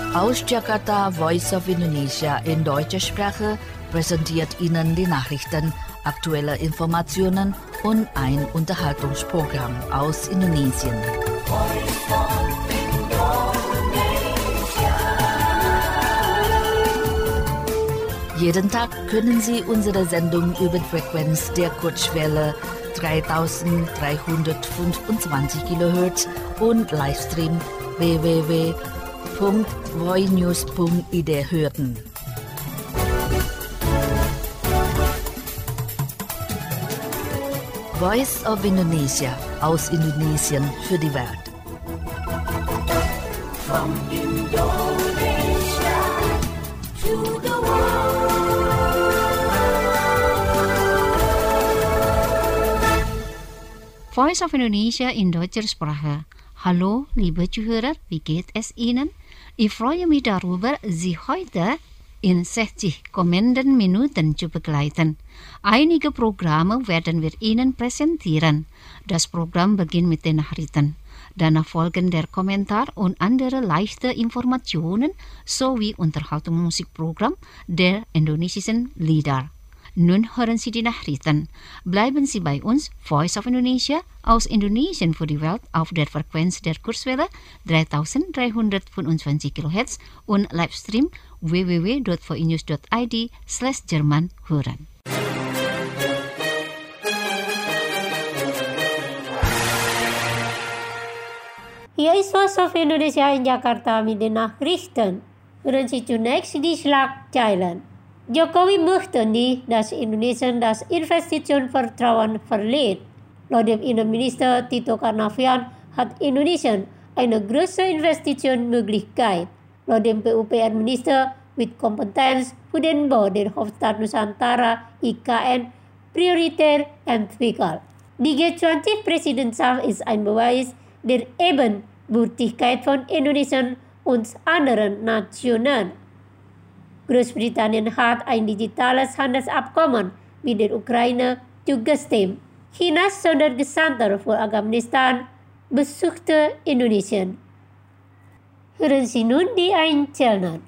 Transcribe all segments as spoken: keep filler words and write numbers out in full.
Aus Jakarta, Voice of Indonesia in deutscher Sprache präsentiert Ihnen die Nachrichten, aktuelle Informationen und ein Unterhaltungsprogramm aus Indonesien. Jeden Tag können Sie unsere Sendung über Frequenz der Kurzwelle dreitausenddreihundertfünfundzwanzig Kilohertz und Livestream w w w punkt voinews punkt i d hören. Voice of Indonesia aus Indonesien für die Welt. From Indonesia to the world. Voice of Indonesia in deutscher Sprache. Hallo, liebe Zuhörer, wie geht es Ihnen? Ich freue mich darüber, Sie heute in sechzig kommenden Minuten zu begleiten. Einige Programme werden wir Ihnen präsentieren. Das Programm beginnt mit den Nachrichten. Danach folgen der Kommentar und andere leichte Informationen sowie Unterhaltungsmusikprogramm der indonesischen Lieder. Nun hören Sie die Nachrichten. Bleiben Sie bei uns, Voice of Indonesia, aus Indonesien für die Welt auf der Frequenz der Kurzwelle dreitausenddreihundertfünfundzwanzig Kilohertz und Livestream w w w punkt voinews punkt i d slash Jerman hören. Hier ist Voice of Indonesia in Jakarta mit den Nachrichten. Hören Sie zunächst die Schlagzeilen. Jokowi möchte nicht, dass Indonesien das Investitionsvertrauen verliert. Laut dem Innenminister Tito Karnavian hat Indonesien eine große Investitionsmöglichkeit. Laut dem P U P R-Minister mit Kompetenz für den Bau der Hauptstadt Nusantara I K N prioritär entwickelt. Die G zwanzig-Präsidentschaft ist ein Beweis der Ebenbürtigkeit von Indonesien und anderen Nationen. Großbritannien hat ein digitales Handelsabkommen mit der Ukraine zugestimmt. Chinas Sondergesandter für Afghanistan besuchte Indonesien. Hören Sie nun die Einzelnen.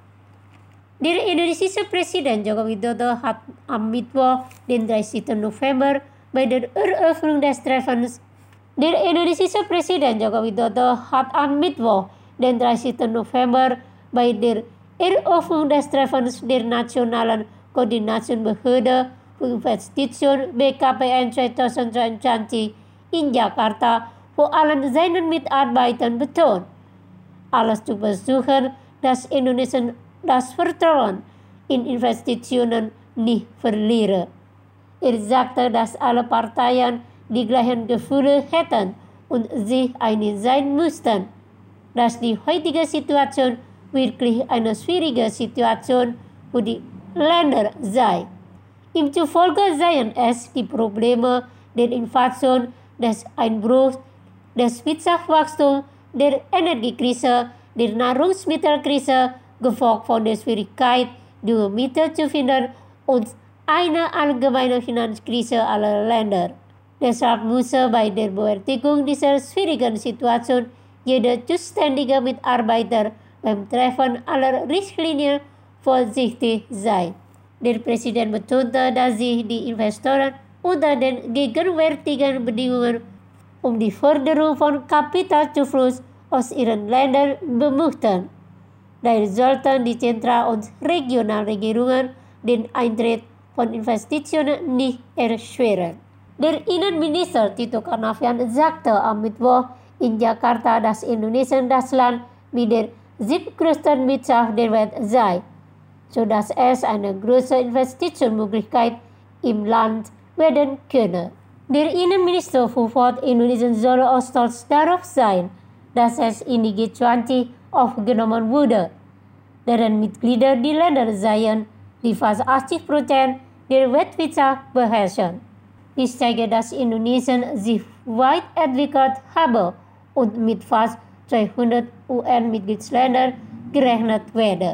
Der indonesische Präsident Joko Widodo hat am Mittwoch, den dreißigsten November, bei der Eröffnung des Treffens Der indonesische Präsident Joko Widodo hat am Mittwoch, den dreißigsten November, bei der Eröffnung des Treffens der Nationalen Koordinationsbehörde für Investitionen B K P N zweitausendzweiundzwanzig in Jakarta vor allen seinen Mitarbeitern betont, alles zu versuchen, dass Indonesien das Vertrauen in Investitionen nicht verliere. Er sagte, dass alle Parteien die gleichen Gefühle hätten und sich einig sein müssten, dass die heutige Situation wirklich eine schwierige Situation für die Länder sei. Ihm zufolge seien es die Probleme der Inflation, des Einbruchs, des Wirtschaftswachstums, der Energiekrise, der Nahrungsmittelkrise, gefolgt von der Schwierigkeit, die Mittel zu finden und einer allgemeinen Finanzkrise aller Länder. Deshalb müsse bei der Bewältigung dieser schwierigen Situation jeder zuständige Mitarbeiter beim Treffen aller Richtlinien vorsichtig sein. Der Präsident betonte, dass sich die Investoren unter den gegenwärtigen Bedingungen um die Förderung von Kapitalzufluss aus ihren Ländern bemühten. Daher sollten die Zentral- und Regionalregierungen den Eintritt von Investitionen nicht erschweren. Der Innenminister Tito Karnavian sagte am Mittwoch in Jakarta, dass Indonesien das Land mit der siebtgrößten Wirtschaft der Welt sei, sodass es eine große Investitionsmöglichkeit im Land werden könne. Der Innenminister fuhr fort, Indonesien solle auch stolz darauf sein, dass es in die G zwanzig aufgenommen wurde, deren Mitglieder die Länder seien, die fast achtzig Prozent der Weltwirtschaft beherrschen. Dies zeige, dass Indonesien sich weit entwickelt habe und mit fast zweihundert U N-Mitgliedsländern gerechnet werde.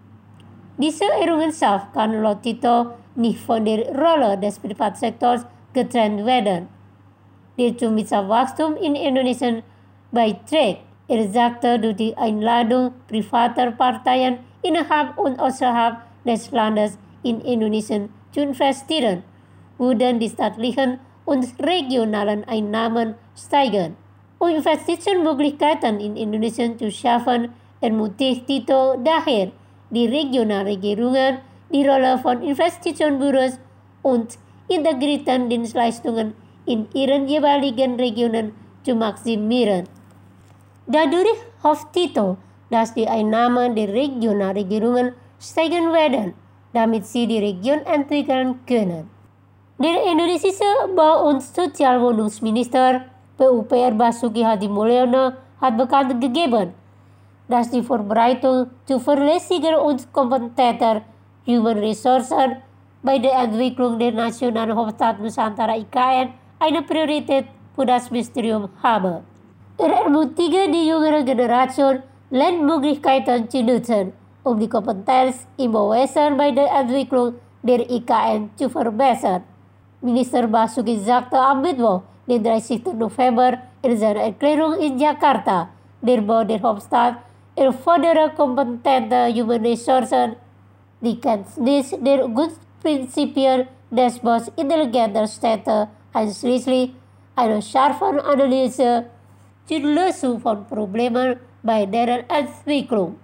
Diese Errungenschaft kann laut Tito nicht von der Rolle des Privatsektors getrennt werden, der zum Wirtschaftswachstum in Indonesien beiträgt. Er sagte, durch die Einladung privater Parteien innerhalb und außerhalb des Landes in Indonesien zu investieren, würden die staatlichen und regionalen Einnahmen steigen. Um Investitionsmöglichkeiten in Indonesien zu schaffen, ermutigt Tito daher die Regionalregierungen, die Rolle von Investitionsbüros und integrierten Dienstleistungen in ihren jeweiligen Regionen zu maximieren. Dadurch hofft Tito, dass die Einnahmen der Regionalregierungen steigen werden, damit sie die Region entwickeln können. Der indonesische Bau- und Sozialwohnungsminister P U P R Basuki Hadi Mulyono hat bekannt gegeben, dass die Vorbereitung zuverlässiger und kompetenter Human Resources bei der Entwicklung der nationalen Hauptstadt Nusantara I K N eine Priorität für das Ministerium habe. Er ermutige die jüngere Generation, Lernmöglichkeiten zu nutzen, um die Kompetenz im Bauwesen bei der Entwicklung der I K N zu verbessern. Minister Basuki sagte am Mittwoch, den dreißigsten November, in seiner Erklärung in Jakarta, der Bau der Hauptstadt erfordere kompetente Human Resources, die Kenntnis der Grundprinzipien des Baus intelligenter Städte, einschließlich einer scharfen Analyse zur Lösung von Problemen bei deren Entwicklung.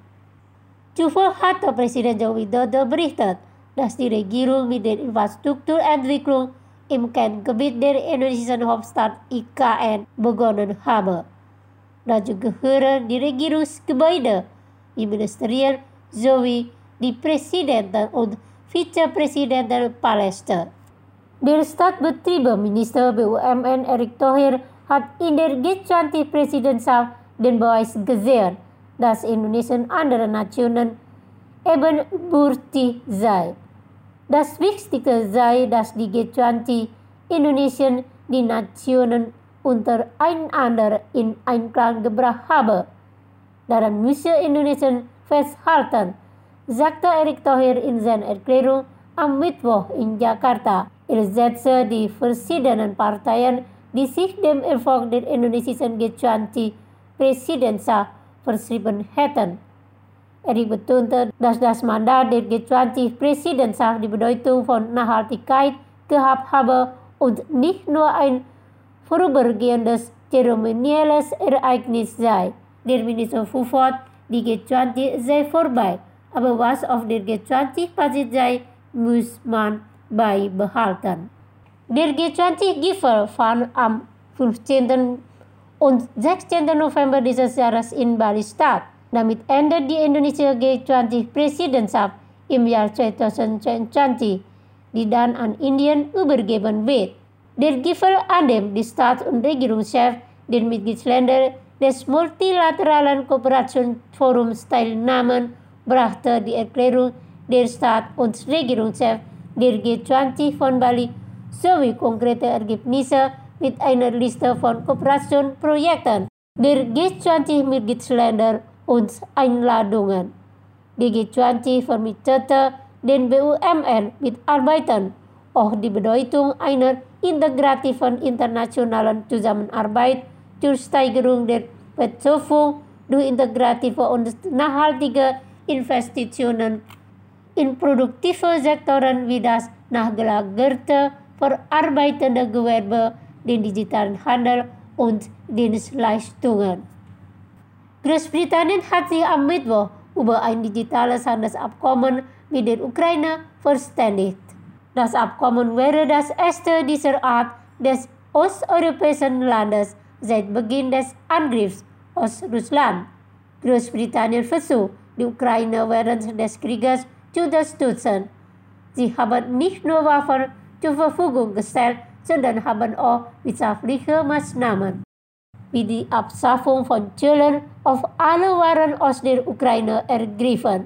Zuvor hatte Präsident Joko Widodo berichtet, dass die Regierung mit der Infrastrukturentwicklung im Kerngebiet der indonesischen Hauptstadt I K N begonnen habe. Dazu gehören die Regierungsgebäude, die Ministerien sowie die Präsidenten und Vizepräsidenten Paläste. Der Staatsbetriebeminister B U M N Erick Thohir hat in der G zwanzig-Präsidentschaft den Beweis gesehen, dass Indonesien andere Nationen ebenbürtig sei. Das Wichtigste sei, dass die G zwanzig Indonesien die Nationen untereinander in Einklang gebracht habe. Daran müsse Indonesien festhalten, sagte Erick Thohir in seiner Erklärung am Mittwoch in Jakarta. Er setzte die verschiedenen Parteien, die sich dem Erfolg der indonesischen G zwanzig-Präsidentschaft verschrieben hätten. Erick betonte, dass das Mandat der G zwanzig-Präsidentschaft die Bedeutung von Nachhaltigkeit gehabt habe und nicht nur ein vorübergehendes zeremonielles Ereignis sei. Der Minister fuhr fort, die G zwanzig sei vorbei, aber was auf der G zwanzig passiert sei, muss man beibehalten. Der G zwanzig-Gipfel fand am fünfzehnten und sechzehnten November dieses Jahres in Bali statt. Damit endet die indonesische G zwanzig-Präsidentschaft im Jahr zweitausendzweiundzwanzig, die dann an Indien übergeben wird. Der Gipfel, an dem die Staats- und Regierungschefs der Mitgliedsländer des multilateralen Kooperationsforums teilnahmen, brachte die Erklärung der Staats- und Regierungschefs der G zwanzig von Bali sowie konkrete Ergebnisse mit einer Liste von Kooperationsprojekten der G zwanzig-Mitgliedsländer und Einladungen. Die G zwanzig vermittelte den B U M N-Mitarbeitern auch die Bedeutung einer integrativen internationalen Zusammenarbeit zur Steigerung der Wertschöpfung durch integrative und nachhaltige Investitionen in produktive Sektoren wie das nachgelagerte verarbeitende Gewerbe, den digitalen Handel und Dienstleistungen. Großbritannien hat sich am Mittwoch über ein digitales Handelsabkommen mit der Ukraine verständigt. Das Abkommen wäre das erste dieser Art des osteuropäischen Landes seit Beginn des Angriffs aus Russland. Großbritannien versucht, die Ukraine während des Krieges zu unterstützen. Sie haben nicht nur Waffen zur Verfügung gestellt, sondern haben auch wirtschaftliche Maßnahmen, wie die Abschaffung von Zöllen auf alle Waren aus der Ukraine ergriffen.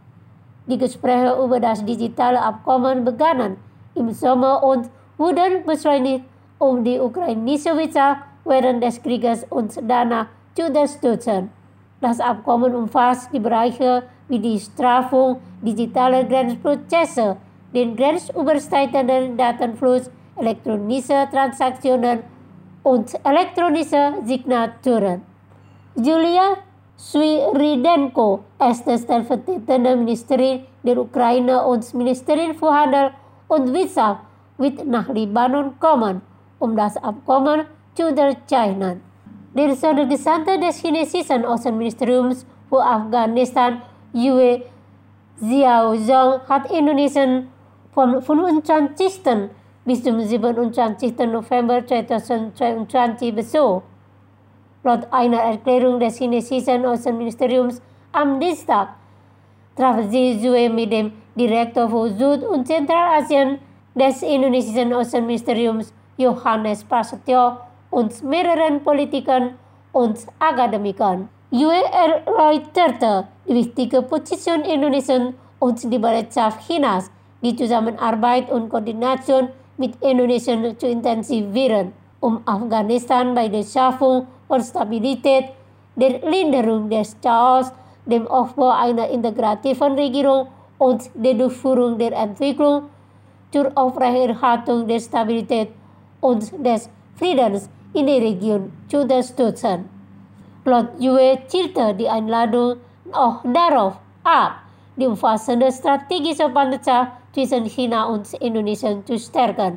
Die Gespräche über das digitale Abkommen begannen im Sommer und wurden beschleunigt, um die ukrainische Wirtschaft während des Krieges und danach zu unterstützen. Das Abkommen umfasst die Bereiche wie die Strafung digitaler Grenzprozesse, den grenzüberschreitenden Datenfluss, elektronische Transaktionen und elektronische Signaturen. Julia Sviridenko ist stellvertretende Ministerin der Ukraine und Ministerin für Handel und Wirtschaft wird nach Libanon kommen, um das Abkommen zu unterzeichnen. Der Sondergesandte des chinesischen Außenministeriums für Afghanistan, Yue Xiaozhong, hat Indonesien vom fünfundzwanzigsten bis zum siebenundzwanzigsten November zweitausendzweiundzwanzig besucht. Laut einer Erklärung des chinesischen Außenministeriums am Dienstag traf Xi Zue mit dem Direktor für Süd- und Zentralasien des indonesischen Außenministeriums Johannes Prasetyo und mehreren Politikern und Akademikern. Yue erläuterte die wichtige Position Indonesiens und die Bereitschaft Chinas, die Zusammenarbeit und Koordination mit Indonesien zu intensivieren, um Afghanistan bei der Schaffung von Stabilität, der Linderung des Chaos, dem Aufbau einer integrativen Regierung und der Durchführung der Entwicklung zur Aufrechterhaltung der Stabilität und des Friedens in der Region zu unterstützen. Laut Yue zielte die Einladung auch darauf ab, die umfassende strategische Partnerschaft zwischen China und Indonesien zu stärken.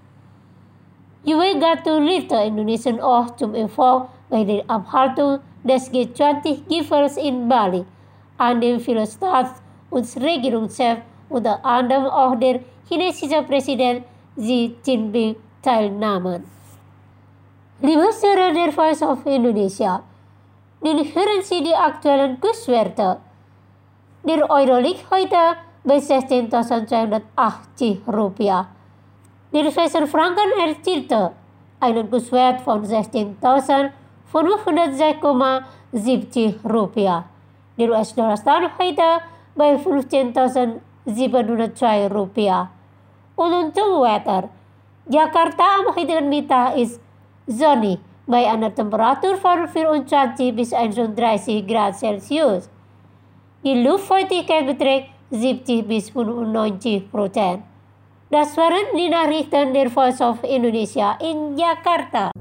Yue gratulierte Indonesien auch zum Erfolg bei der Abhaltung des G zwanzig-Gipfels in Bali, an dem viele Staats- und Regierungschefs, unter anderem auch der chinesische Präsident Xi Jinping, teilnahmen. Liebe Hörer der Voice of Indonesia, nun hören Sie die aktuellen Kurswerte. Der Euro liegt heute bei sechzehntausendzweihundertachtzig Rupiah. Der Schweizer Franken erzielte einen Kurswert von sechzehntausendfünfhundertsechs Komma siebzig Rupiah. Der U S-Dollar stand heute bei fünfzehntausendsiebenhundertzwei Rupiah. Und untuk Wetter. Jakarta am heutigen Mittag ist sonnig bei einer Temperatur von vierundzwanzig bis einunddreißig Grad Celsius. Die Luftfeuchtigkeit beträgt siebzig bis fünfundneunzig Prozent. Das waren die Nachrichten der Voice of Indonesia in Jakarta.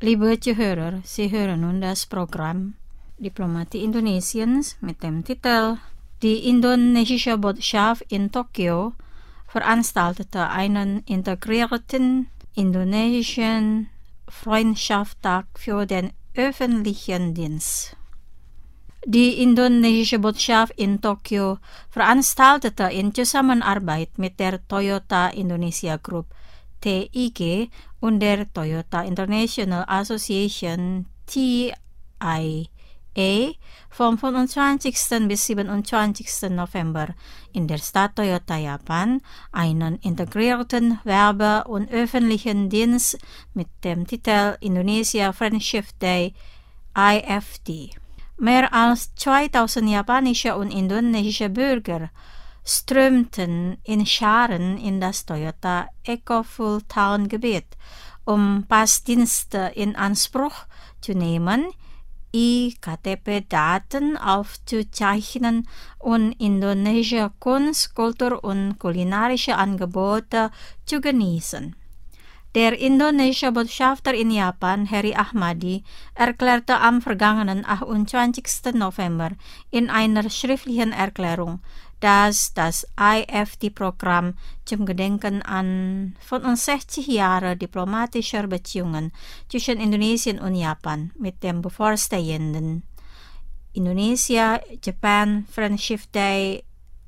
Liebe Zuhörer, Sie hören nun das Programm Diplomatie Indonesiens mit dem Titel Die indonesische Botschaft in Tokio veranstaltete einen integrierten indonesischen Freundschaftstag für den öffentlichen Dienst. Die indonesische Botschaft in Tokio veranstaltete in Zusammenarbeit mit der Toyota Indonesia Group T I G und der Toyota International Association T I A vom fünfundzwanzigsten bis siebenundzwanzigsten November in der Stadt Toyota, Japan, einen integrierten Werbe- und öffentlichen Dienst mit dem Titel Indonesia Friendship Day I F D. Mehr als zweitausend japanische und indonesische Bürger strömten in Scharen in das Toyota Eco-Full Town Gebiet, um Passdienste in Anspruch zu nehmen, I K T P-Daten aufzuzeichnen und indonesische Kunst, Kultur und kulinarische Angebote zu genießen. Der indonesische Botschafter in Japan, Heri Ahmadi, erklärte am vergangenen achtundzwanzigsten November in einer schriftlichen Erklärung, dass das I F D-Programm zum Gedenken an fünfundsechzig Jahre diplomatischer Beziehungen zwischen Indonesien und Japan mit dem bevorstehenden Indonesia-Japan Friendship Day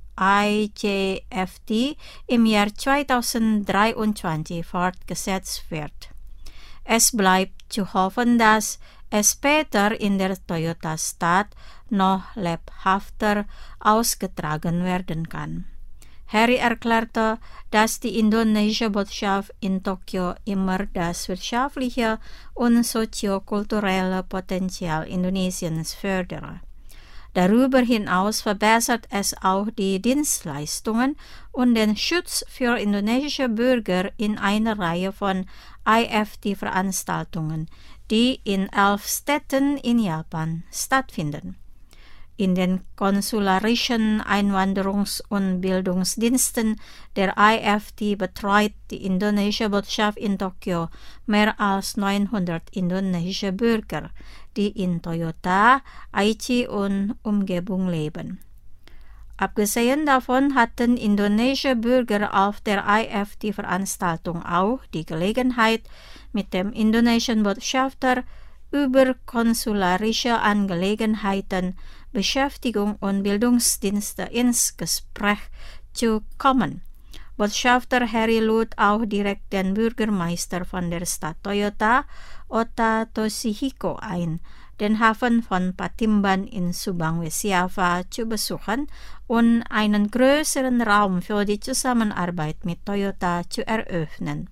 I J F D im Jahr zweitausenddreiundzwanzig fortgesetzt wird. Es bleibt zu hoffen, dass es später in der Toyota-Stadt noch lebhafter ausgetragen werden kann. Heri erklärte, dass die indonesische Botschaft in Tokio immer das wirtschaftliche und soziokulturelle Potenzial Indonesiens fördere. Darüber hinaus verbessert es auch die Dienstleistungen und den Schutz für indonesische Bürger in einer Reihe von I F D-Veranstaltungen, die in elf Städten in Japan stattfinden. In den konsularischen Einwanderungs- und Bildungsdiensten der I F D betreut die indonesische Botschaft in Tokio mehr als neunhundert indonesische Bürger, die in Toyota, Aichi und Umgebung leben. Abgesehen davon hatten indonesische Bürger auf der I F D-Veranstaltung auch die Gelegenheit, mit dem indonesischen Botschafter über konsularische Angelegenheiten, Beschäftigung und Bildungsdienste ins Gespräch zu kommen. Botschafter Heri lud auch direkt den Bürgermeister von der Stadt Toyota, Ota Toshihiko, ein, den Hafen von Patimban in Subang West Java zu besuchen und einen größeren Raum für die Zusammenarbeit mit Toyota zu eröffnen.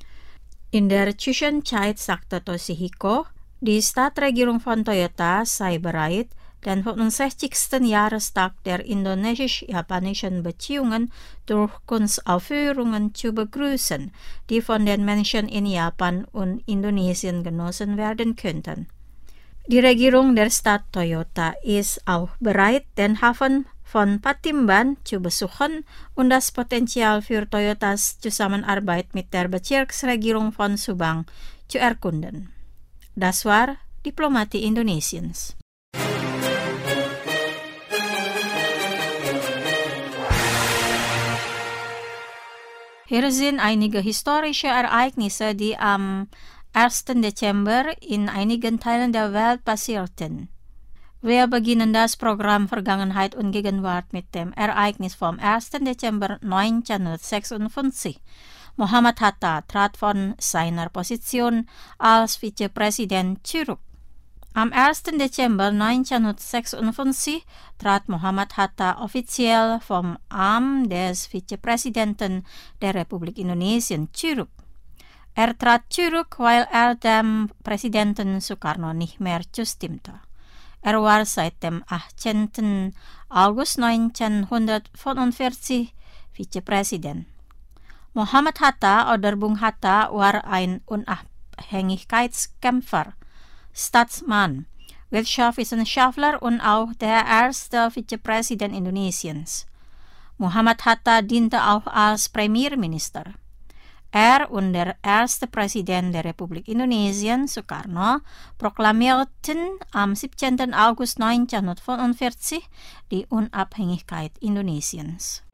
In der Zwischenzeit sagte Toshihiko, die Stadtregierung von Toyota sei bereit, den fünfundsechzigsten Jahrestag der indonesisch-japanischen Beziehungen durch Kunstaufführungen zu begrüßen, die von den Menschen in Japan und Indonesien genossen werden könnten. Die Regierung der Stadt Toyota ist auch bereit, den Hafen von Patimban zu besuchen und das Potenzial für Toyotas Zusammenarbeit mit der Bezirksregierung von Subang zu erkunden. Das war Diplomatie Indonesiens. Hier sind einige historische Ereignisse, die am ersten Dezember in einigen Teilen der Welt passierten. Wir beginnen das Programm Vergangenheit und Gegenwart mit dem Ereignis vom ersten Dezember neunzehnhundertsechsundfünfzig. Muhammad Hatta trat von seiner Position als Vizepräsident zurück. Am ersten Dezember neunzehnhundertsechsundfünfzig trat Muhammad Hatta offiziell vom Amt des Vizepräsidenten der Republik Indonesien zurück. Er trat zurück, weil er dem Präsidenten Sukarno nicht mehr zustimmte. Er war seit dem achtzehnten August neunzehnhundertfünfundvierzig Vizepräsident. Muhammad Hatta oder Bung Hatta war ein Unabhängigkeitskämpfer, Staatsmann, Wirtschaftswissenschaftler und auch der erste Vizepräsident Indonesiens. Muhammad Hatta diente auch als Premierminister. Er und der erste Präsident der Republik Indonesien, Soekarno, proklamierten am siebzehnten August neunzehnhundertfünfundvierzig die Unabhängigkeit Indonesiens.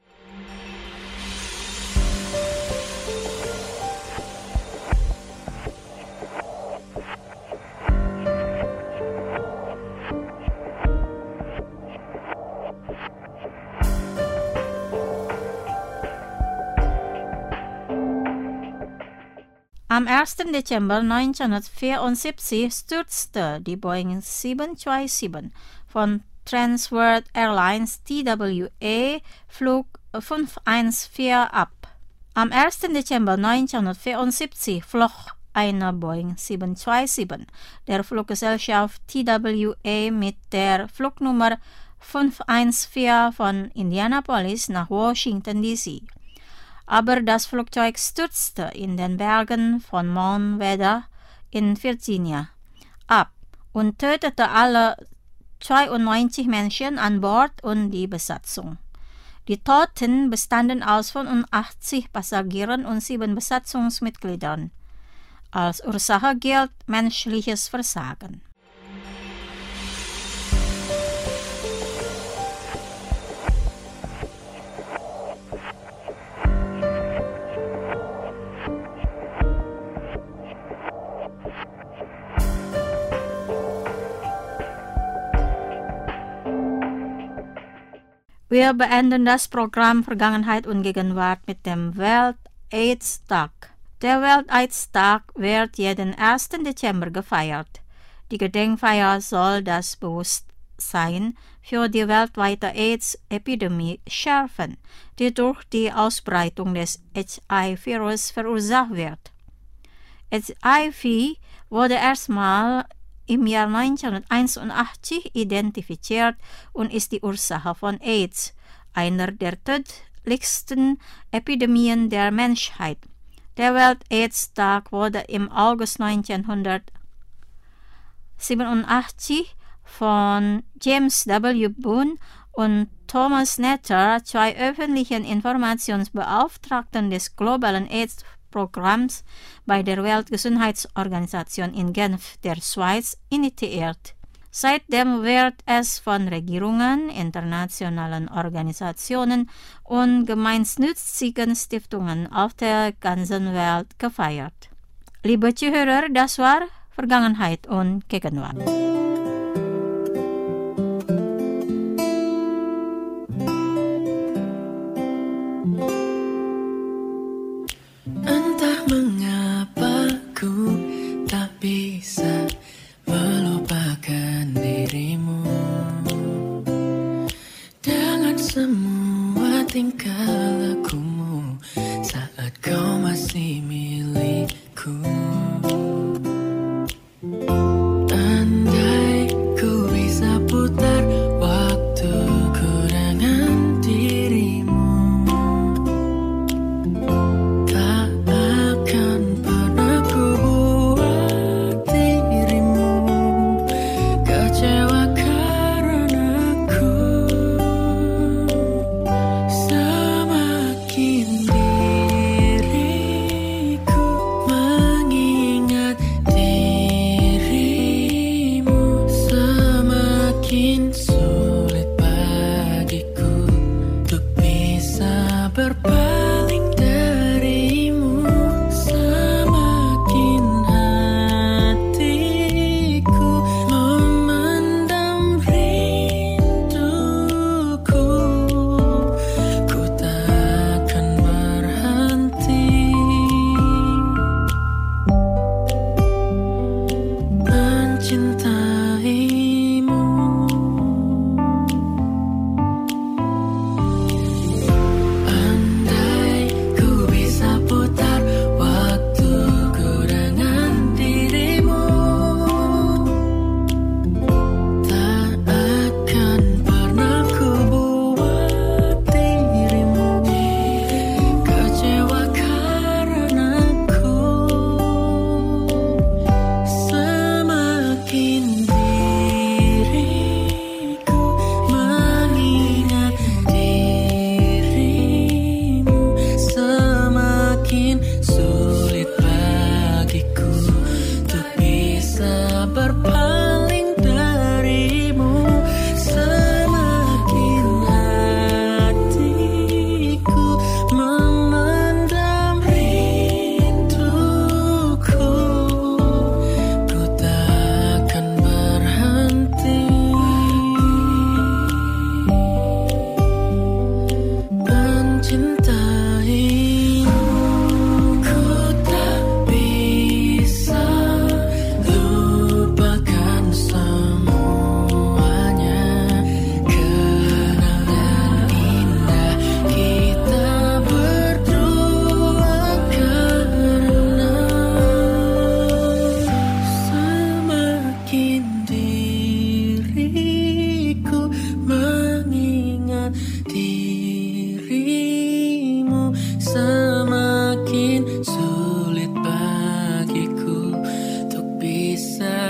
Am ersten Dezember neunzehnhundertvierundsiebzig stürzte die Boeing sieben zwei sieben von Transworld Airlines T W A Flug fünf eins vier ab. Am ersten Dezember neunzehnhundertvierundsiebzig flog eine Boeing sieben zwei sieben der Fluggesellschaft T W A mit der Flugnummer fünf eins vier von Indianapolis nach Washington D C Aber das Flugzeug stürzte in den Bergen von Mount Weather in Virginia ab und tötete alle zweiundneunzig Menschen an Bord und die Besatzung. Die Toten bestanden aus fünfundachtzig Passagieren und sieben Besatzungsmitgliedern. Als Ursache gilt menschliches Versagen. Wir beenden das Programm Vergangenheit und Gegenwart mit dem Welt-AIDS-Tag. Der Welt-AIDS-Tag wird jeden ersten Dezember gefeiert. Die Gedenkfeier soll das Bewusstsein für die weltweite AIDS-Epidemie schärfen, die durch die Ausbreitung des H I V-Virus verursacht wird. H I V wurde erstmal im Jahr neunzehnhunderteinundachtzig identifiziert und ist die Ursache von AIDS, einer der tödlichsten Epidemien der Menschheit. Der Welt-AIDS-Tag wurde im August neunzehnhundertsiebenundachtzig von James W. Boone und Thomas Netter, zwei öffentlichen Informationsbeauftragten des globalen AIDS-Programms bei der Weltgesundheitsorganisation in Genf, der Schweiz, initiiert. Seitdem wird es von Regierungen, internationalen Organisationen und gemeinnützigen Stiftungen auf der ganzen Welt gefeiert. Liebe Zuhörer, das war Vergangenheit und Gegenwart. Entah mengapa ku tak bisa melupakan dirimu dengan semua tingkah lakumu saat kau masih milikku. Andai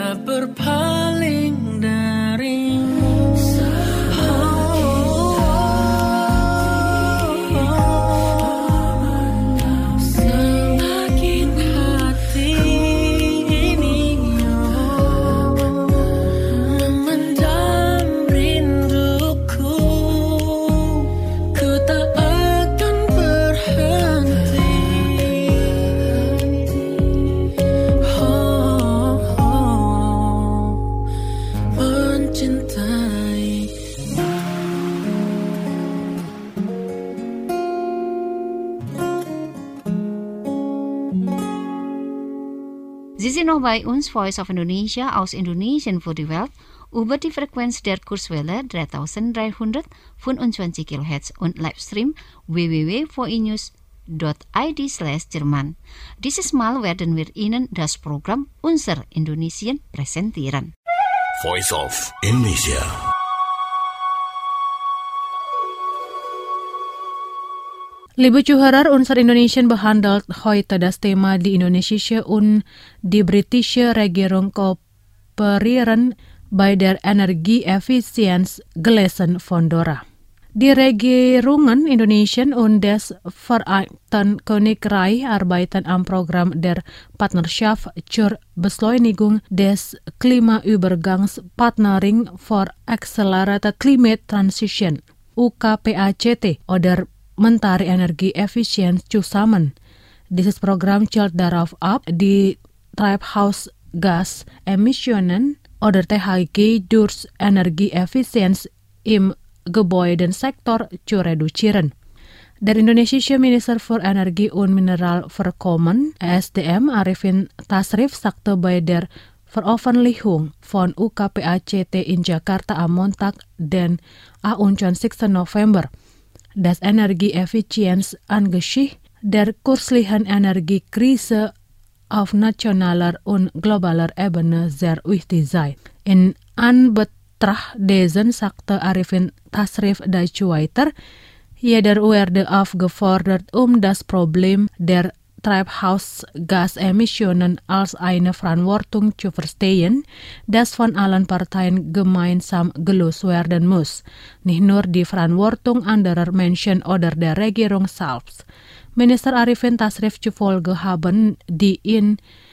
tak berpaling darimu. Semakin hati ini memendam rinduku, ku tak akan berhenti. Oh, oh, mencintai. Sie sind noch bei uns, Voice of Indonesia aus Indonesien für die Welt, über die Frequenz der Kurzwelle dreitausenddreihundertfünfundzwanzig Kilohertz und Livestream w w w punkt v i news punkt i d slash Jerman. Dieses Mal werden wir Ihnen das Programm Unser Indonesien präsentieren. Voice of Indonesia. Liebe Zuhörer, unser Indonesien behandelt heute das Thema die indonesische und die britische Regierung kooperieren bei der Energieeffizienz gelesen von Dora. Die Regierungen Indonesien und des Vereinigten Königreich arbeiten am Programm der Partnerschaft zur Beschleunigung des Klimaübergangs Partnering for Accelerated Climate Transition U K P A C T oder Mentari Energieeffizienz zusammen. Dieses Programm zielt darauf ab, die Treibhausgasemissionen oder T H G durch Energieeffizienz im Gebäudensektor zu reduzieren. Der indonesische Minister für Energie und Mineralvorkommen E S D M Arifin Tasrif sagte bei der Veröffentlichung von U K P A C T in Jakarta am Montag, den einundzwanzigsten November, dass Energieeffizienz angesichts der kürzlichen Energiekrise auf nationaler und globaler Ebene sehr wichtig sei. In Anbetracht dessen sagte Arifin Tasrif dazu weiter, jeder werde aufgefordert, um das Problem der Treibhausgasemissionen als eine Verantwortung zu verstehen, das von allen Parteien gemeinsam gelöst werden muss, nicht nur die Verantwortung anderer Menschen oder der Regierung selbst. Minister Arifin Tasrif zufolge haben die in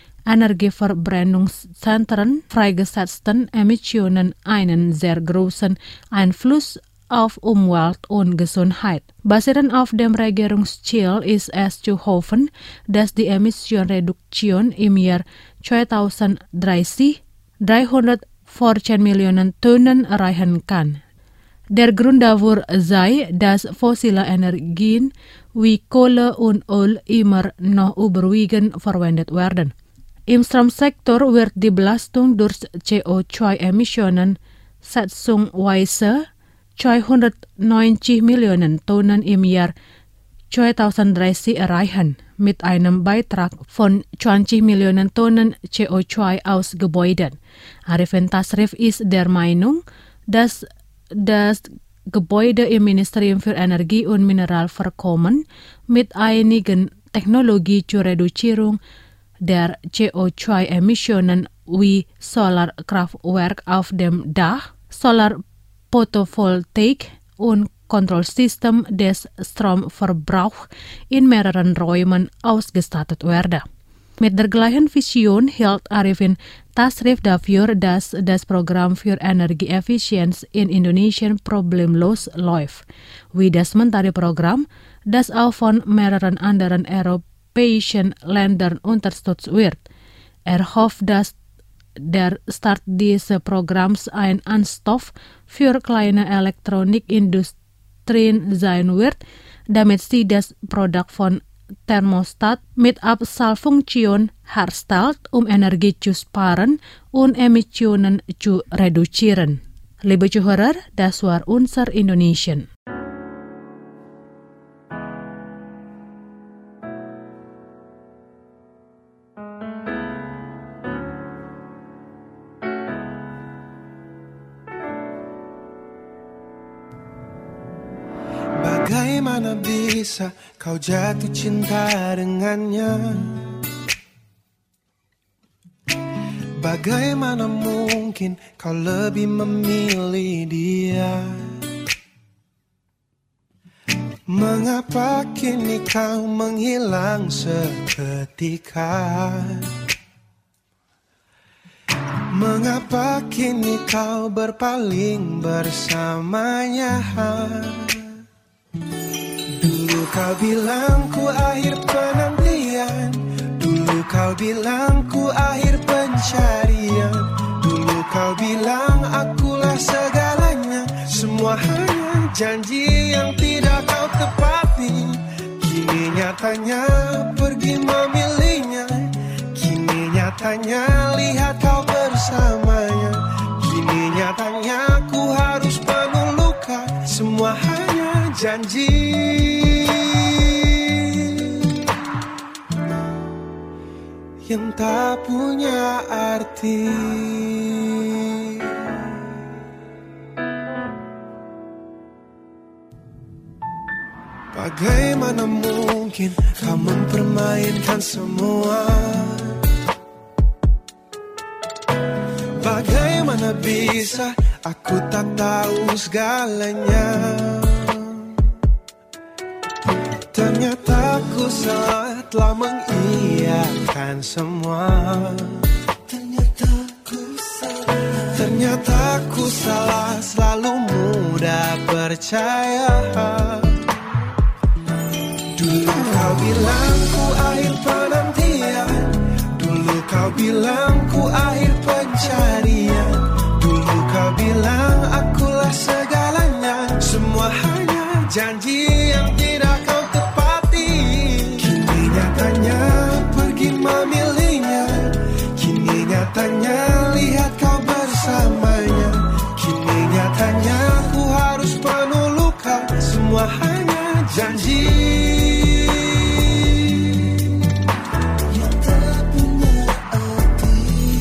Energieverbrennungszentren freigesetzten Emissionen einen sehr großen Einfluss auf Umwelt und Gesundheit. Basierend auf dem Regierungsziel ist es zu hoffen, dass die Emissionreduktion im Jahr zweitausenddreißig dreihundertvierzehn Millionen Tonnen erreichen kann. Der Grund dafür sei, dass fossile Energien wie Kohle und Öl immer noch überwiegend verwendet werden. Im Stromsektor wird die Belastung durch C O zwei Emissionen schätzungsweise zweihundertneunzig Millionen Tonnen im Jahr zweitausenddreißig erreichen, mit einem Beitrag von zwanzig Millionen Tonnen C O zwei aus Gebäuden. Arifin Tasrif ist der Meinung, dass das Gebäude im Ministerium für Energie und Mineralvorkommen mit einigen Technologien zur Reduzierung der C O zwei Emissionen wie Solarkraftwerk auf dem Dach, Solar Photovoltaik und Kontrollsystem des Stromverbrauchs in mehreren Räumen ausgestattet werde. Mit der gleichen Vision hielt Arifin Tasrif dafür, dass das Programm für Energieeffizienz in Indonesien problemlos läuft, wie das Mentari-Programm, das auch von mehreren anderen europäischen Ländern unterstützt wird. Er hofft, dass der Start dieses Programms ein Anstoß für kleine Elektronikindustrien sein wird, damit sie das Produkt von Thermostat mit Abschaltfunktion herstellt, um Energie zu sparen und Emissionen zu reduzieren. Liebe Zuhörer, das war unser Indonesien. Bagaimana bisa kau jatuh cinta dengannya? Bagaimana mungkin kau lebih memilih dia? Mengapa kini kau menghilang seketika? Mengapa kini kau berpaling bersamanya? Dulu kau bilang ku akhir penantian, dulu kau bilang ku akhir pencarian, dulu kau bilang akulah segalanya. Semua hanya janji yang tidak kau tepati. Kini nyatanya pergi memilihnya, kini nyatanya lihat kau bersamanya. Kini nyatanya ku harus penuh luka. Semua hanya janji yang tak punya arti. Bagaimana mungkin kau mempermainkan semua? Bagaimana bisa aku tak tahu segalanya? Ternyata aku salah telah mengiyakan semua. Ternyata aku salah, ternyata aku salah, selalu mudah percaya. Dulu kau bilang ku akhir penantian, dulu kau bilang ku akhir pencarian, dulu kau bilang akulah segalanya. Semua hanya janji yang tidak kau tepati. Kini nyatanya pergi memilihnya, kini nyatanya lihat kau bersamanya. Kini nyatanya ku harus penuh luka. Semua hanya janji yang tak punya arti.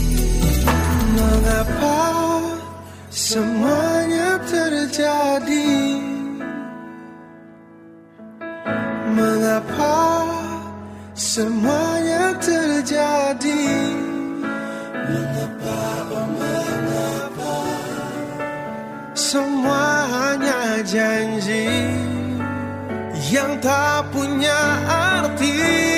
Mengapa semuanya terjadi? Mengapa semuanya terjadi? Mengapa, oh mengapa semuanya janji yang tak punya arti?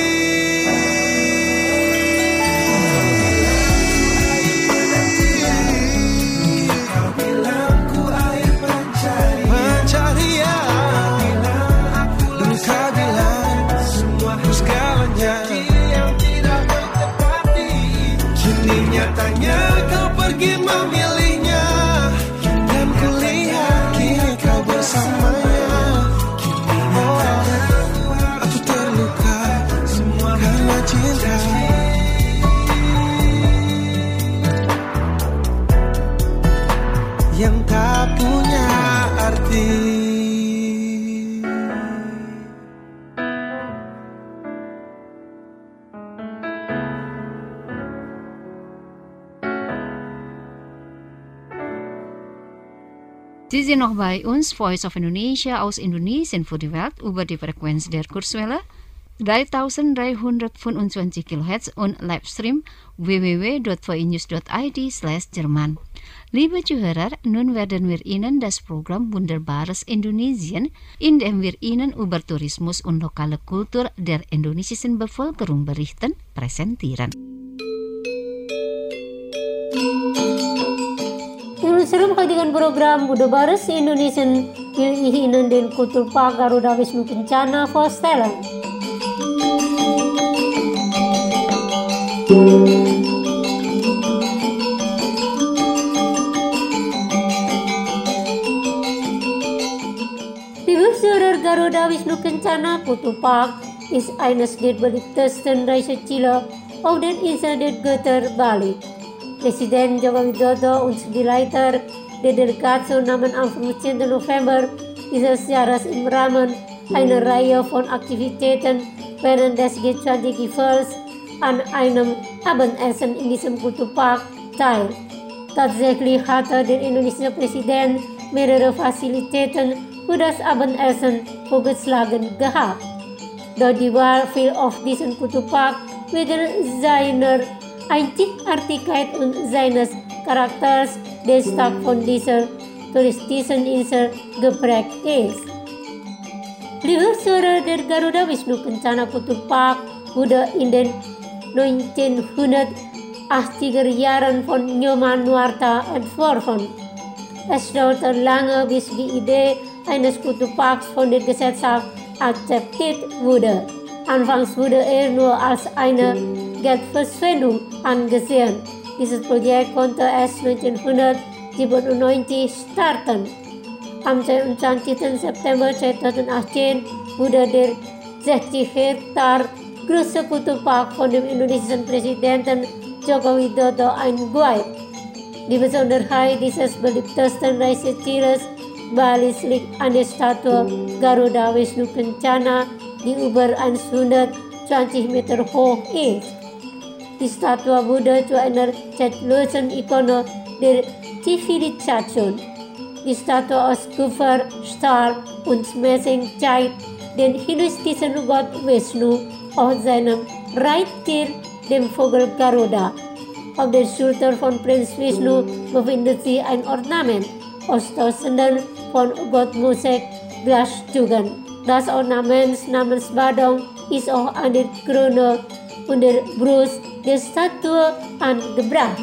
Kau bilang ku akhir pencarian, dan kau bilang semua segalanya yang tidak kau tepati. Kini nyatanya kau pergi memilihnya, dan kulihat kini kau bersamanya. Aku terluka karena cinta yang tak punya arti. Sie sind noch bei uns, Voice of Indonesia aus Indonesien für die Welt über die Frequenz der Kurzwelle dreitausenddreihundertfünfundzwanzig Kilohertz und Livestream w w w punkt v i news punkt i d slash Jerman. Liebe Zuhörer, nun werden wir Ihnen das Programm Wunderbares Indonesien, in dem wir Ihnen über Tourismus und lokale Kultur der indonesischen Bevölkerung berichten, präsentieren. Serum dengan program Wunderbares Indonesian Hilihinen den Kulturpark Garuda Wisnu Kencana voorstellen. Die Besucher Garuda Wisnu Kencana Kulturpark ist eines der beliebtesten Reiseziele auf den Inseln der Götter Bali. Presiden Joko Widodo und die Leiter der Delegation nahmen am fünfzehnten November dieses Jahres im Rahmen einer Reihe von Aktivitäten während des G zwanzig-Gipfels an einem Abendessen in diesem Kulturpark teil. Tatsächlich hatte der indonesische Präsident mehrere Facilitäten für das Abendessen vorgeschlagen gehabt. Doch die Wahl fiel auf diesen Kulturpark wegen seiner einzig Artigkeit und seines Charakters, der stark von dieser touristischen Insel geprägt ist. Liebhaber der Garuda Wisnu Kencana Kulturpark wurde in den neunzehnhundertachtziger Jahren von Nyoman Nuarta entworfen. Es dauerte lange, bis die Idee eines Kulturparks von der Gesellschaft akzeptiert wurde. Anfangs wurde er nur als eine Geldverschwendung angesehen. Dieses Projekt konnte erst neunzehnhundertsiebenundneunzig starten. Am zweiundzwanzigsten September zweitausendachtzehn wurde der sechzig Hektar große Kulturpark von dem indonesischen Präsidenten Joko Widodo eingeweiht. Die Besonderheit dieses beliebtesten Reisezieles Balis liegt an der Statue Garuda Wisnu Kencana, die über hundertzwanzig Meter hoch ist. Die Statue wurde zu einer zeitlosen Ikone der Zivilisation. Die Statue aus Kupfer, Stahl und Messing zeigt den hinduistischen Gott Vishnu auf seinem Reittier, dem Vogel Garuda. Auf der Schulter von Prinz Vishnu befindet sich ein Ornament aus Tausenden von Gottmusik Glaszügen. Das Ornament namens Badong ist auch an der Krone und der Brust der Statue angebracht.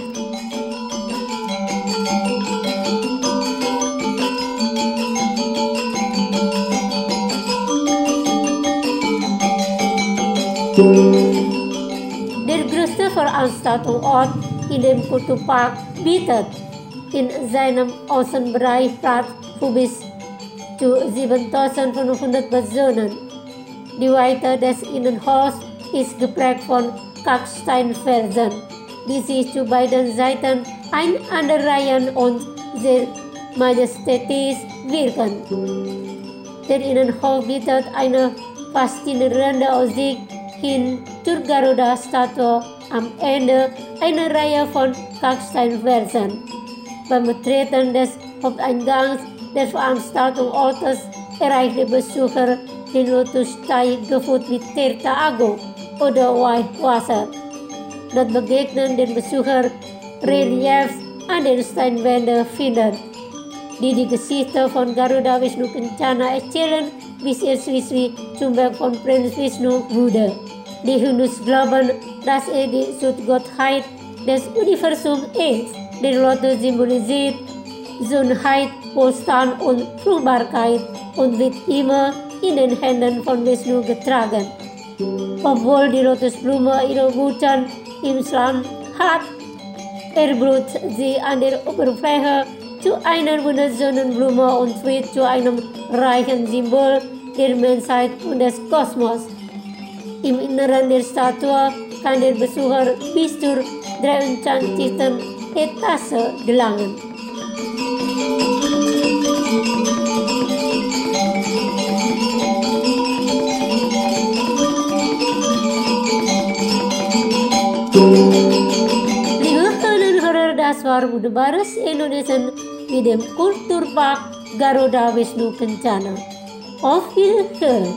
Der größte Veranstaltungsort in dem Kulturpark bietet in seinem Außenbereich Platz für bis zu siebentausendfünfhundert Personen. Die Weite des Innenhofs ist geprägt von Kalksteinfelsen, die sich zu beiden Seiten einanderreihen und sehr majestätisch wirken. Der Innenhof bietet eine faszinierende Aussicht hin zur Garuda-Statue, am Ende eine Reihe von Kalksteinfelsen. Beim Betreten des Haupteingangs des Veranstaltungsortes erreicht der Besucher den Lotusteich gefüllt mit Tirta Agung oder Weihwasser. Dort begegnen den Besucher Reliefs an den Steinwänden finden, die die Geschichte von Garuda Wisnu Kencana erzählen, bis er schließlich zum Werk von Prinz Vishnu wurde. Die Hindus glauben, dass er die Schutzgottheit des Universums ist. Der Lotus symbolisiert Gesundheit, Wohlstand und Fruchtbarkeit und wird immer in den Händen von Vishnu getragen. Obwohl die Lotusblume ihre Wurzeln im Islam hat, erblüht sie an der Oberfläche zu einer wunderschönen Blume und wird zu einem reichen Symbol der Menschheit und des Kosmos. Im Inneren der Statue kann der Besucher bis zur dreiundzwanzigsten Etage gelangen. Liebe Hörerinnen, das war wunderbares Indonesien mit dem Kulturpark Garuda Wisnu Kencana. Auf Wiedersehen!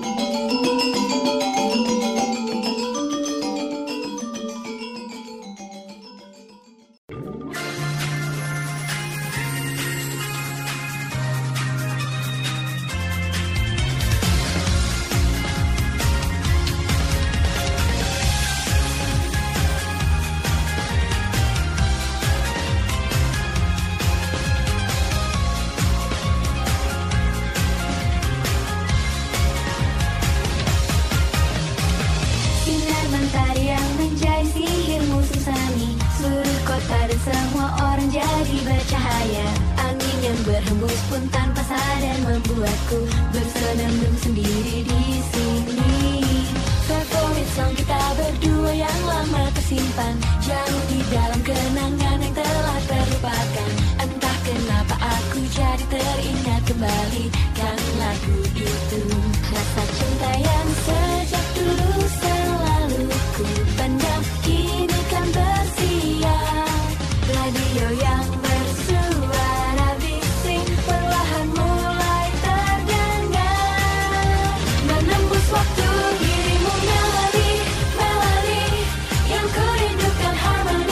Semua orang jadi bercahaya. Angin yang berhembus pun tanpa sadar membuatku bersenandung sendiri di sini. Favorit song kita berdua yang lama tersimpan, jauh di dalam kenangan yang telah terlupakan. Entah kenapa aku jadi teringat kembali kan lagu itu. Rasa cinta yang sejak dulu selalu ku pendam kini kan bersiar. Radio yang bersuara bising perlahan mulai terdengar, menembus waktu dirimu melodi, melodi yang ku rindukan harmoni.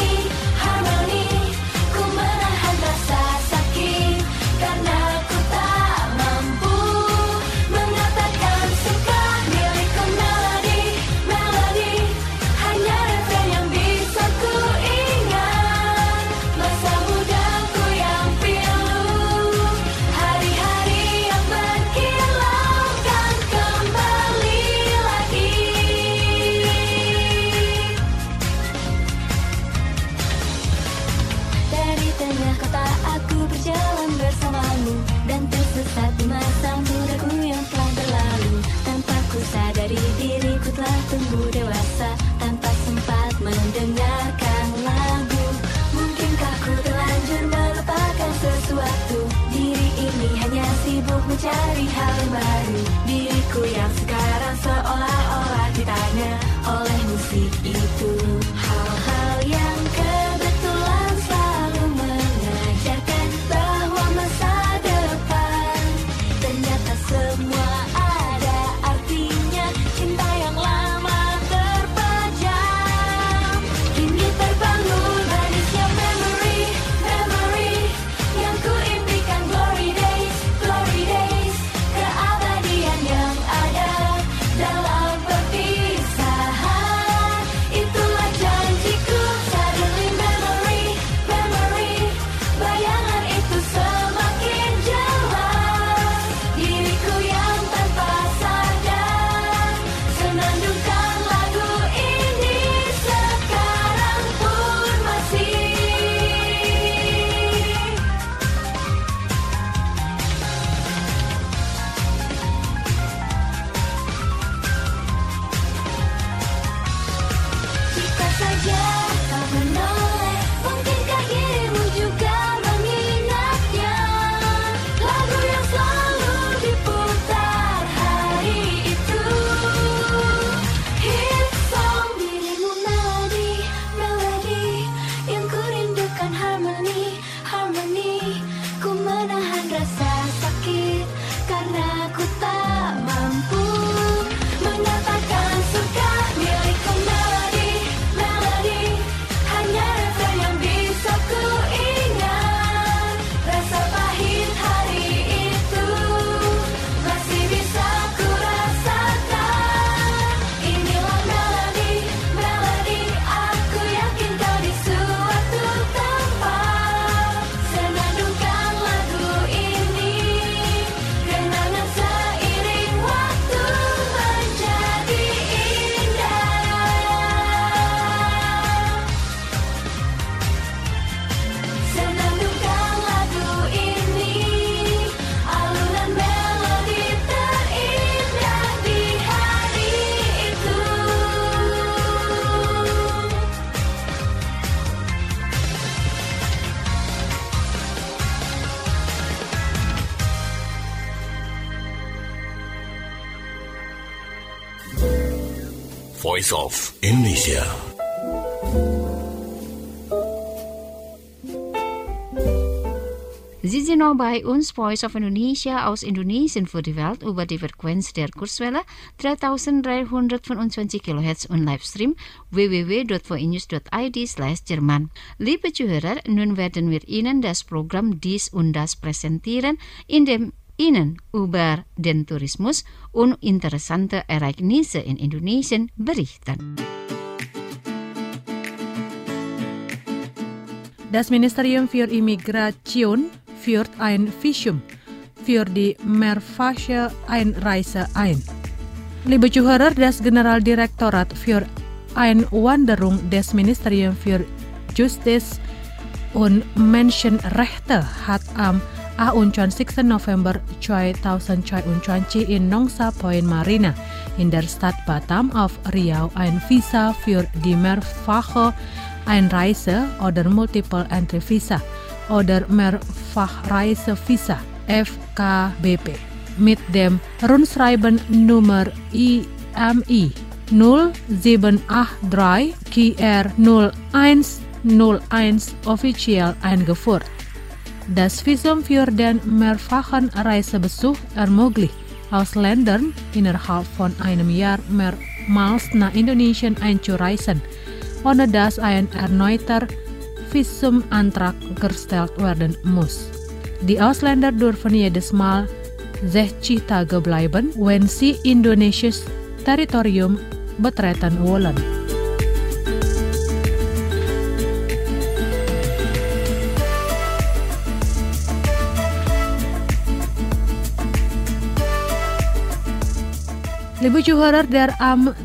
tengah kota aku berjalan bersamamu, dan tersesat di masa mudaku yang telah berlalu. Tanpa ku sadari diriku telah tumbuh dewasa, tanpa sempat mendengarkan lagu. Mungkinkah ku terlanjur melupakan sesuatu? Diri ini hanya sibuk mencari hal baru. Diriku yang sekarang seolah-olah ditanya oleh musik itu. Hal-hal yang kebetulan selalu mengajarkan bahwa masa depan ternyata semua ada artinya. Cinta yang lama terpajam kini terbangun manisnya memory, memory yang ku impikan. Glory days, glory days, keabadian yang ada dalam perpisahan. Itulah janjiku. Suddenly memory, memory, bayangan itu semakin jelas. Diriku yang tanpa sadar senandungkan lagu ini sekarang pun masih. Jika saja kau menoleh, mungkinkah dirimu juga mengingatnya? Lagu yang selalu diputar hari itu, hit song. Dirimu melodi, melodi yang ku rindukan. Harmoni, harmoni, ku menahan rasa sakit karena ku tak mampu mengatakan surga milikku. Melodi, melodi, hanya refrain yang bisa ku ingat. Rasa pahit hari itu masih bisa ku rasakan. Inilah melodi, melodi, aku yakin kau di suatu tempat senandungkan lagu ini. Kenangan seiring waktu menjadi indah. Senandungkan lagu ini, alunan melodi terindah di hari itu. Voice of Indonesia. Sie sind noch bei uns, Voice of Indonesia aus Indonesien für die Welt über die Frequenz der Kurzwelle dreitausenddreihundertfünfundzwanzig Kilohertz und Livestream w w w punkt v news punkt i d slash Jerman. Liebe Zuhörer, nun werden wir Ihnen das Programm Dies und Das präsentieren, in dem Ihnen über den Tourismus und interessante Ereignisse in Indonesien berichten. Das Ministerium für Immigration führt ein Visum für die Mehrfach-Einreise ein. Liebe Zuhörer, das Generaldirektorat für Einwanderung des Ministeriums für Justice und Menschenrechte hat am einundzwanzigsten November zweitausendzweiundzwanzig in Nongsa Point Marina in der Stadt Batam auf Riau ein Visa für die mehrfache Einreise oder Multiple Entry Visa oder Mehrfachreisevisa F K B P mit dem Rundschreiben Nummer I M I null sieben acht drei K R null eins null eins offiziell eingeführt. Das Visum für den mehrfachen Reisebesuch ermöglicht Ausländern innerhalb von einem Jahr mehrmals nach Indonesien einzureisen, ohne dass ein erneuter Visumantrag gestellt werden muss. Die Ausländer dürfen jedes Mal sechzig Tage bleiben, wenn sie Indonesias Territorium betreten wollen. Liebe Zuhörer, der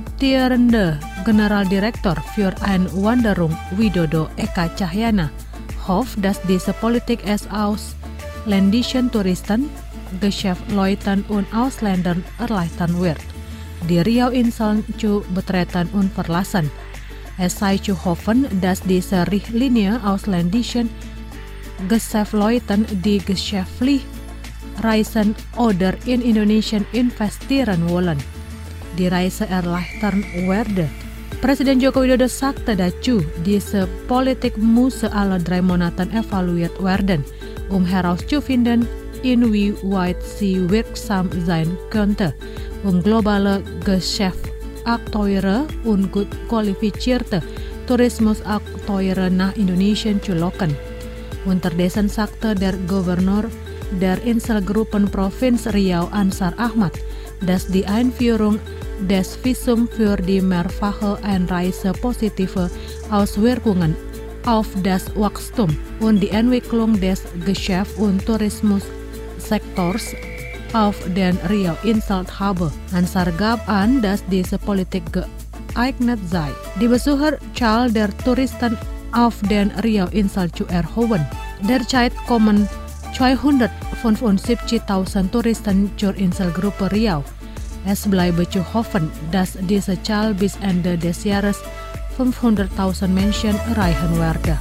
amtierende Generaldirektor für Einwanderung Widodo Eka Cahyana Hof, dass diese Politik es ausländischen Touristen, Geschäftsleuten und Ausländern erleichtern wird, die Riau-Inseln zu betreten und verlassen. Es sei zu hoffen, dass diese Richtlinie ausländischen Geschäftsleuten, die geschäftlich reisen oder in Indonesien investieren wollen, die Reise erleichtern werde. Presiden Joko Widodo sagte dazu, diese Politik muss alle drei Monaten evaluiert werden, um herauszufinden, inwieweit sie wirksam sein könnte, um globale Geschäftsakteure und gut qualifizierte Tourismusakteure nach Indonesien zu locken. Unterdessen sagte der Gouverneur der Inselgruppenprovinz Riau Ansar Ahmad, dass die Einführung des Visum für die mehrfache Einreise positive Auswirkungen auf das Wachstum und die Entwicklung des Geschäfts- und Tourismussektors auf den Riau-Inseln habe. Ansar gab an, dass diese Politik geeignet sei, die Besucherzahl der Touristen auf den Riau-Inseln zu erhöhen. Derzeit kommen zweihundertfünfundsiebzigtausend Touristen zur Inselgruppe Riau. Es bleibe zu hoffen, dass diese Zahl bis Ende des Jahres fünfhunderttausend Menschen erreichen werde.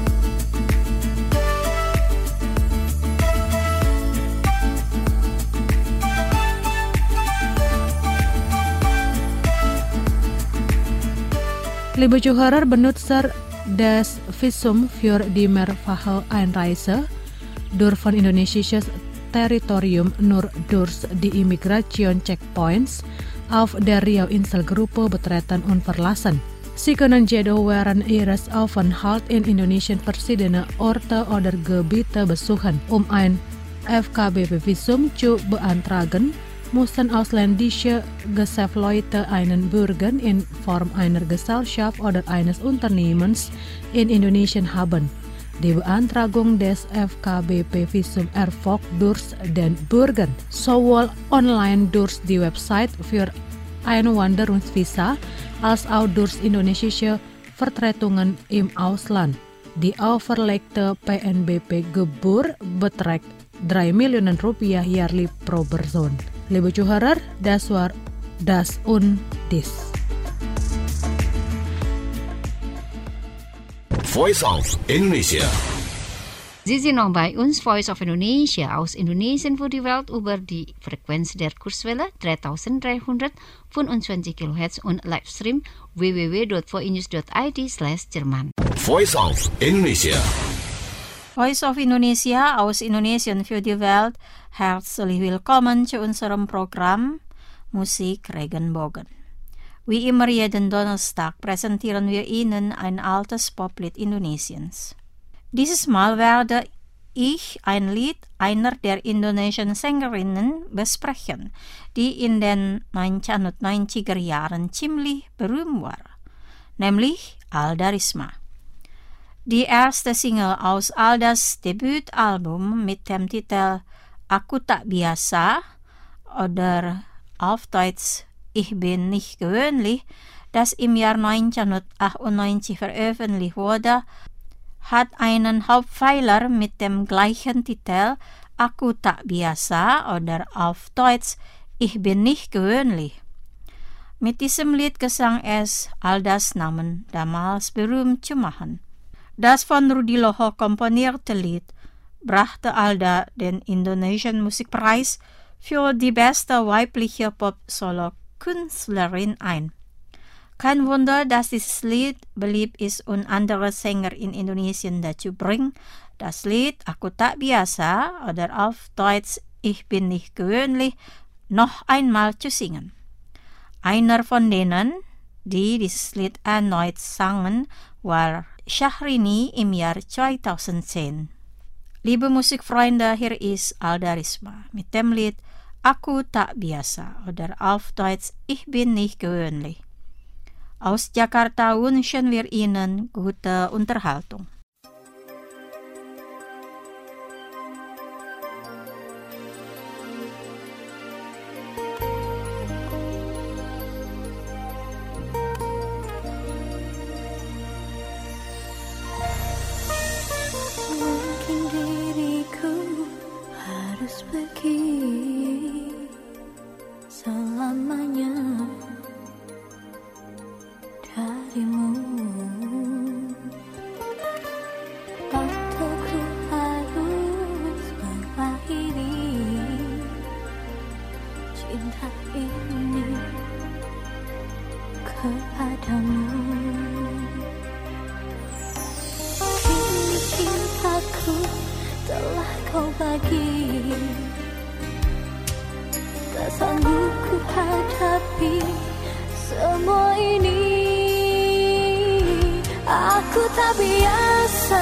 Liebe Zuhörer, Benutzer des Visum für die mehrfache Einreise dürfen indonesisches Territorium nur durch die Immigration-Checkpoints auf der Riau-Inselgruppe betreten und verlassen. Sie können jedoch während ihres Aufenthalts in Indonesien verschiedene Orte oder Gebiete besuchen. Um ein F K B P-Visum zu beantragen, mussten ausländische Geschäftsleute einen Bürger in Form einer Gesellschaft oder eines Unternehmens in Indonesien haben. Die Beantragung des F K B P-Visum erfolgt durch den Bürger, sowohl online durch die Website für Einwanderungsvisa als auch durch indonesische Vertretungen im Ausland. Die auferlegte P N B P-Gebühr beträgt drei Millionen Rupiah jährlich pro Person. Liebe Zuhörer, das war das und dies. Voice of Indonesia. Sie sind noch bei uns, Voice of Indonesia, aus Indonesien für die Welt über die Frequenz der Kurzwelle dreitausenddreihundertfünfundzwanzig Kilohertz und Livestream w w w dot voinews dot i d slash Jerman. Voice of Indonesia. Voice of Indonesia aus Indonesien für die Welt. Herzlich willkommen zu unserem Programm Musik Regenbogen. Wie immer jeden Donnerstag präsentieren wir Ihnen ein altes Poplied Indonesiens. Dieses Mal werde ich ein Lied einer der indonesischen Sängerinnen besprechen, die in den neunzehnhundertneunziger Jahren ziemlich berühmt war, nämlich Alda Risma. Die erste Single aus Aldas Debütalbum mit dem Titel Aku Tak Biasa oder auf Deutsch Ich bin nicht gewöhnlich, das im Jahr neunzehnhundertachtundneunzig veröffentlicht wurde, hat einen Hauptpfeiler mit dem gleichen Titel Aku Tak Biasa oder auf Deutsch Ich bin nicht gewöhnlich. Mit diesem Lied gelang es, Aldas Namen damals berühmt zu machen. Das von Rudi Loho komponierte Lied brachte Alda den Indonesian Musikpreis für die beste weibliche Pop-Solo-Künstlerin ein. Kein Wunder, dass dieses Lied beliebt ist und andere Sänger in Indonesien dazu bringt, das Lied Aku Tak Biasa oder auf Deutsch Ich bin nicht gewöhnlich noch einmal zu singen. Einer von denen, die dieses Lied erneut sangen, war Syahrini im Jahr zweitausendzehn. Liebe Musikfreunde, hier ist Alda Risma mit dem Lied Aku Tak Biasa oder auf Deutsch Ich bin nicht gewöhnlich. Aus Jakarta wünschen wir Ihnen gute Unterhaltung. lagi. Tak sanggup ku hadapi semua ini. Aku tak biasa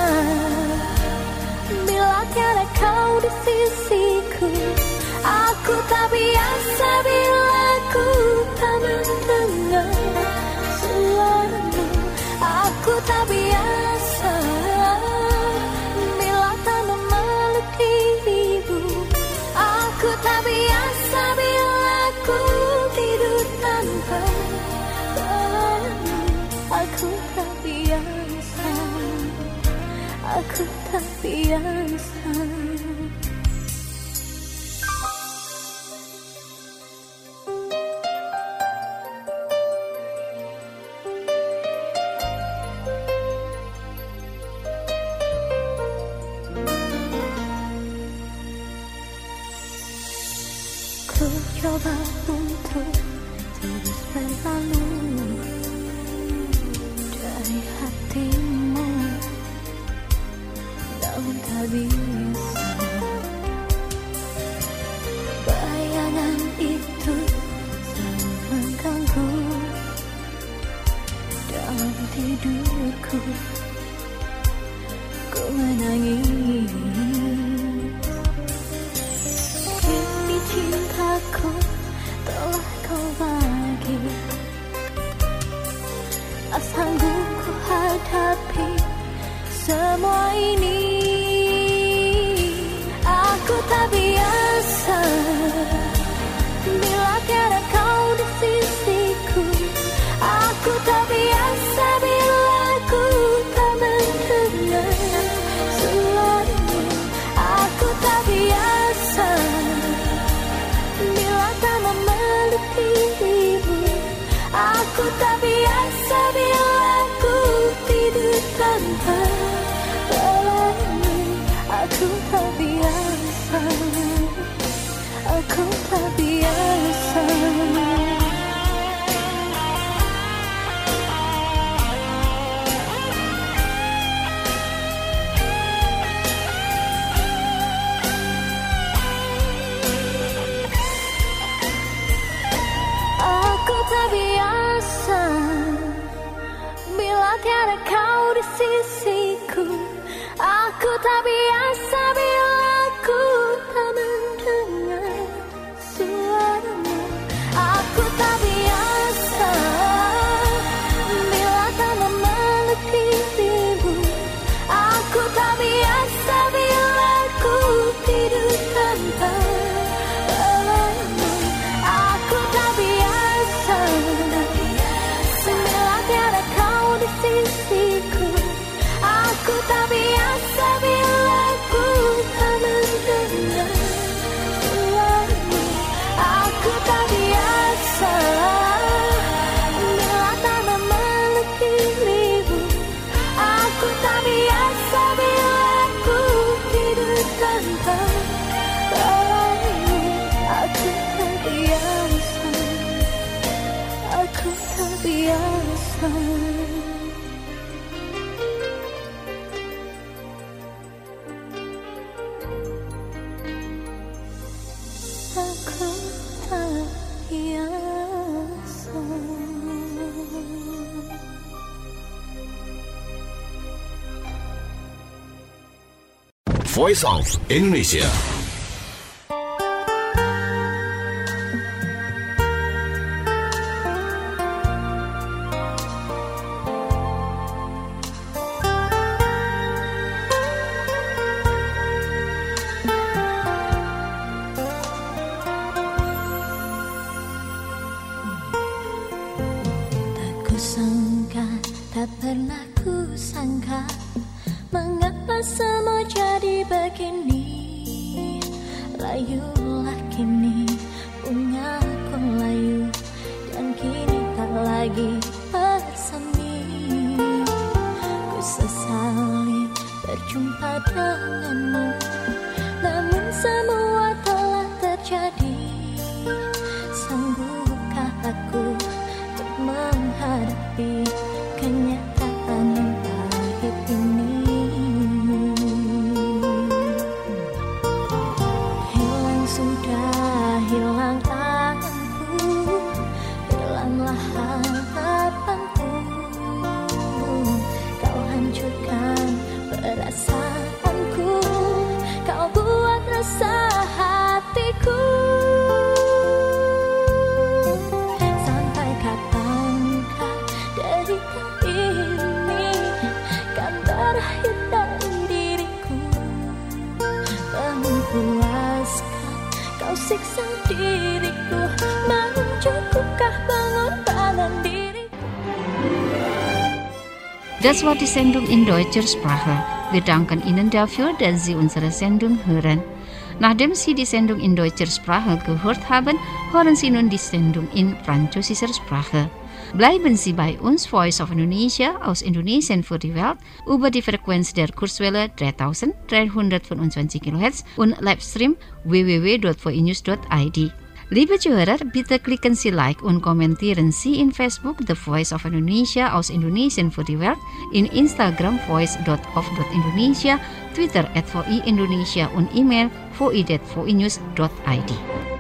bila tiada kau di sisiku. Aku tak biasa bila ku tak mendengar suaramu. Aku tak biasa bila tak memeluk dirimu. Aku tak biasa bila ku tidur tanpa kamu. Aku tak biasa. Aku tak biasa. Ku coba untuk terus berlalu dari hatimu, namun tak bisa. Bayangan itu selalu mengganggu dalam tidurku. Ku menangis. Kini cintaku telah kau bagi. Tak sanggup ku hadapi semua ini. Aku tak biasa bila tiada kau di sisiku. Aku tak biasa bila ku tak mendengar suaramu. Aku tak biasa bila tak memeluk dirimu. Aku tak biasa bila ku tidur tanpa kamu. Aku tak biasa. Aku tak biasa. Aku tak biasa bila tiada kau di sisiku. Aku tak biasa bila ku tak mendengar suaramu. Aku tak biasa bila tak memeluk dirimu. Aku tak biasa bila ku tidur tanpa kamu. Aku tak biasa bila tiada kau di sisiku. Aku tak biasa bila ku tak mendengar suaramu. Aku tak biasa bila tak memeluk dirimu. Aku tak biasa bila ku tidur tanpa kamu. Aku tak biasa. Aku tak biasa. Aku tak biasa. Voice of Indonesia. Sangka, tak pernah ku sangka, mengapa semua jadi begini. Layulah kini, bunga pun layu, dan kini tak lagi bersemi. Ku sesali berjumpa denganmu, namun semua telah terjadi. Sanggupkah aku menghadapi kenyataan pahit ini? puaskan kau siksa diriku, mau cukupkah bangun badan diriku. Das war die Sendung in deutscher Sprache. Wir danken Ihnen dafür, dass Sie unsere Sendung hören. Nachdem Sie die Sendung in deutscher Sprache gehört haben, hören Sie nun die Sendung in französischer Sprache. Bleiben Sie bei uns, Voice of Indonesia aus Indonesien für die Welt, über die Frequenz der Kurzwelle dreitausenddreihundertfünfundzwanzig Kilohertz und Livestream w w w dot v i news dot i d. Liebe Zuhörer, bitte klicken Sie Like und kommentieren Sie in Facebook The Voice of Indonesia aus Indonesien für die Welt, in Instagram voice dot of dot indonesia, Twitter at v i indonesia und E-Mail v i at v i news dot i d.